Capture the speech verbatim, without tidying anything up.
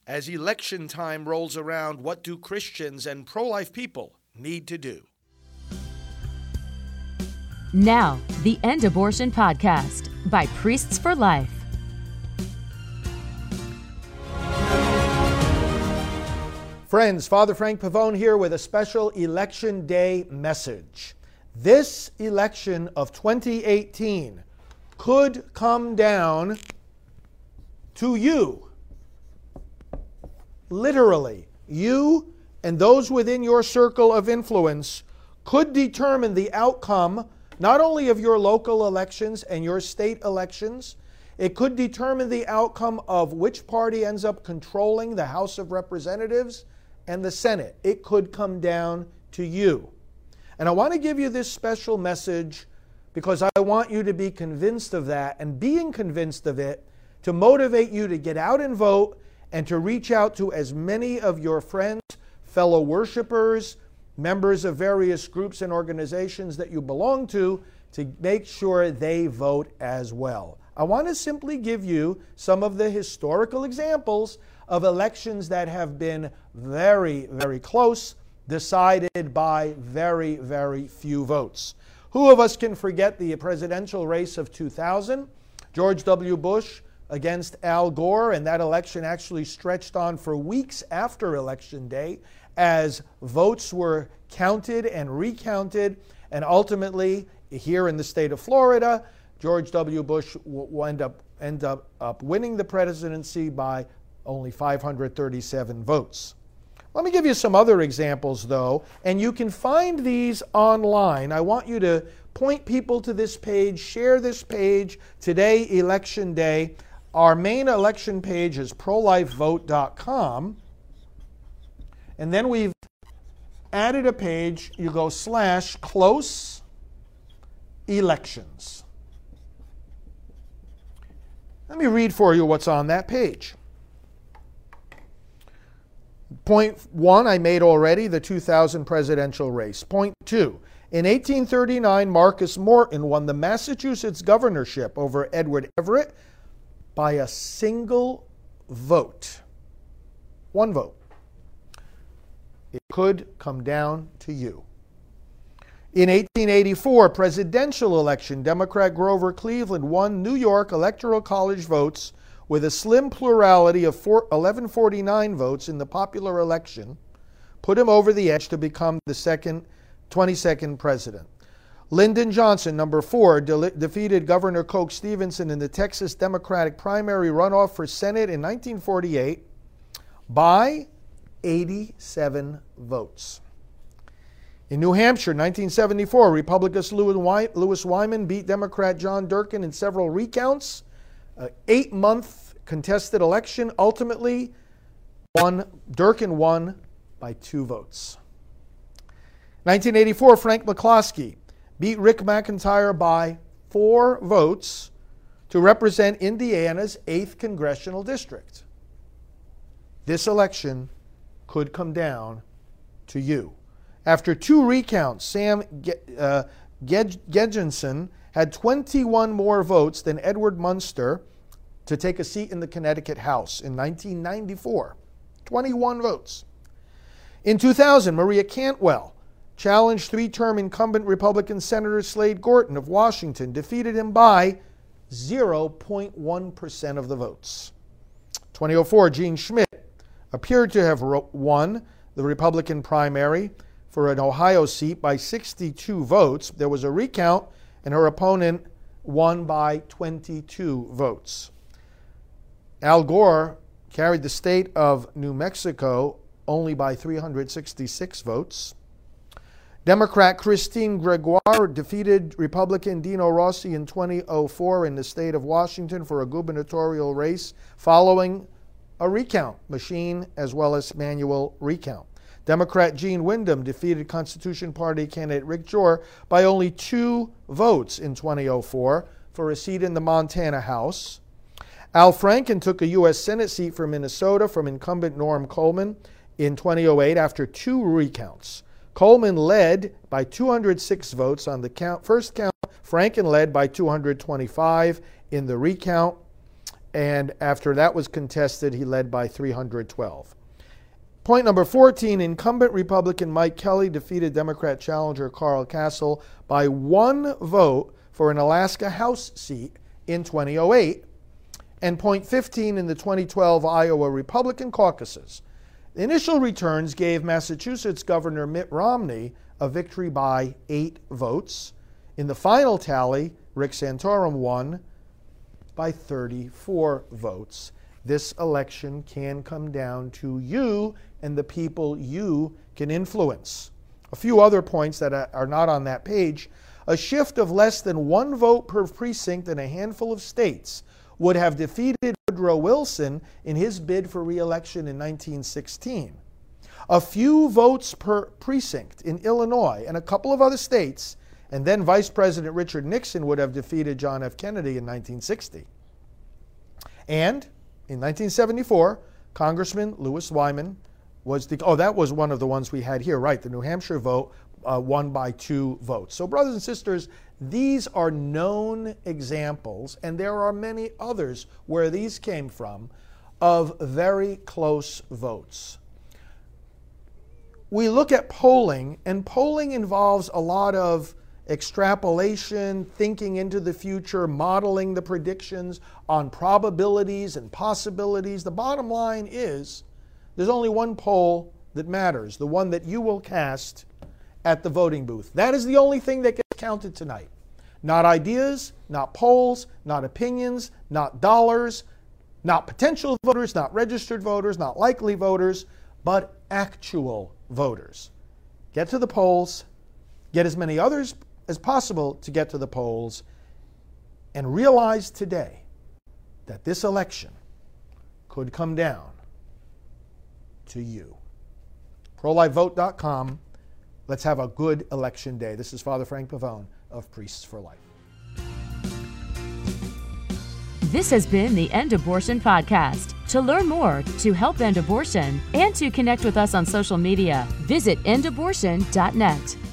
As election time rolls around, what do Christians and pro-life people need to do? Now, the End Abortion Podcast by Priests for Life. Friends, Father Frank Pavone here with a special Election Day message. This election of twenty eighteen could come down to you. Literally, you and those within your circle of influence could determine the outcome not only of your local elections and your state elections, it could determine the outcome of which party ends up controlling the House of Representatives and the Senate. It could come down to you. And I want to give you this special message because I want you to be convinced of that, and being convinced of it to motivate you to get out and vote and to reach out to as many of your friends, fellow worshipers, members of various groups and organizations that you belong to, to make sure they vote as well. I want to simply give you some of the historical examples of elections that have been very, very close, decided by very, very few votes. Who of us can forget the presidential race of two thousand? George W. Bush against Al Gore, and that election actually stretched on for weeks after Election Day as votes were counted and recounted, and ultimately, here in the state of Florida, George W. Bush will end up, end up, up winning the presidency by only five hundred thirty-seven votes. Let me give you some other examples, though, and you can find these online. I want you to point people to this page, share this page, today, Election Day. Our main election page is pro life vote dot com, and then we've added a page. You go slash close elections. Let me read for you what's on that page. Point one, I made already, the two thousand presidential race. Point two, in eighteen thirty-nine, Marcus Morton won the Massachusetts governorship over Edward Everett by a single vote. One vote. It could come down to you. In eighteen eighty-four, presidential election, Democrat Grover Cleveland won New York Electoral College votes with a slim plurality of eleven forty-nine votes in the popular election, put him over the edge to become the second, twenty-second president. Lyndon Johnson, number four, de- defeated Governor Coke Stevenson in the Texas Democratic primary runoff for Senate in nineteen forty-eight by eighty-seven votes. In New Hampshire, nineteen seventy-four, Republican Louis Wyman beat Democrat John Durkin in several recounts. An eight-month contested election, ultimately, won, Durkin won by two votes. nineteen eighty-four, Frank McCloskey beat Rick McIntyre by four votes to represent Indiana's eighth congressional district. This election could come down to you. After two recounts, Sam uh, Gedgenson had twenty-one more votes than Edward Munster to take a seat in the Connecticut House in nineteen ninety-four. twenty-one votes. In two thousand, Maria Cantwell challenged three-term incumbent Republican Senator Slade Gorton of Washington, defeated him by zero point one percent of the votes. twenty oh four, Gene Schmidt appeared to have won the Republican primary for an Ohio seat by sixty-two votes. There was a recount, and her opponent won by twenty-two votes. Al Gore carried the state of New Mexico only by three hundred sixty-six votes. Democrat Christine Gregoire defeated Republican Dino Rossi in twenty oh four in the state of Washington for a gubernatorial race following a recount, machine as well as manual recount. Democrat Gene Windom defeated Constitution Party candidate Rick Jor by only two votes in twenty oh four for a seat in the Montana House. Al Franken took a U S Senate seat for Minnesota from incumbent Norm Coleman in twenty oh eight after two recounts. Coleman led by two hundred six votes on the count, first count. Franken led by two hundred twenty-five in the recount. And after that was contested, he led by three hundred twelve. Point number fourteen, incumbent Republican Mike Kelly defeated Democrat challenger Carl Kasell by one vote for an Alaska House seat in twenty oh eight. And point fifteen, in the twenty twelve Iowa Republican caucuses, the initial returns gave Massachusetts Governor Mitt Romney a victory by eight votes. In the final tally, Rick Santorum won by thirty-four votes. This election can come down to you and the people you can influence. A few other points that are not on that page. A shift of less than one vote per precinct in a handful of states would have defeated Woodrow Wilson in his bid for re-election in nineteen sixteen. A few votes per precinct in Illinois and a couple of other states, and then Vice President Richard Nixon would have defeated John F. Kennedy in nineteen sixty. And in nineteen seventy-four, Congressman Louis Wyman was the, oh, that was one of the ones we had here, right, the New Hampshire vote uh, won by two votes. So brothers and sisters, these are known examples, and there are many others where these came from, of very close votes. We look at polling, and polling involves a lot of extrapolation, thinking into the future, modeling the predictions on probabilities and possibilities. The bottom line is there's only one poll that matters, the one that you will cast at the voting booth. That is the only thing that gets counted tonight. Not ideas, not polls, not opinions, not dollars, not potential voters, not registered voters, not likely voters, but actual voters. Get to the polls, get as many others as possible to get to the polls, and realize today that this election could come down to you. pro life vote dot com. Let's have a good election day. This is Father Frank Pavone of Priests for Life. This has been the End Abortion Podcast. To learn more, to help end abortion, and to connect with us on social media, visit end abortion dot net.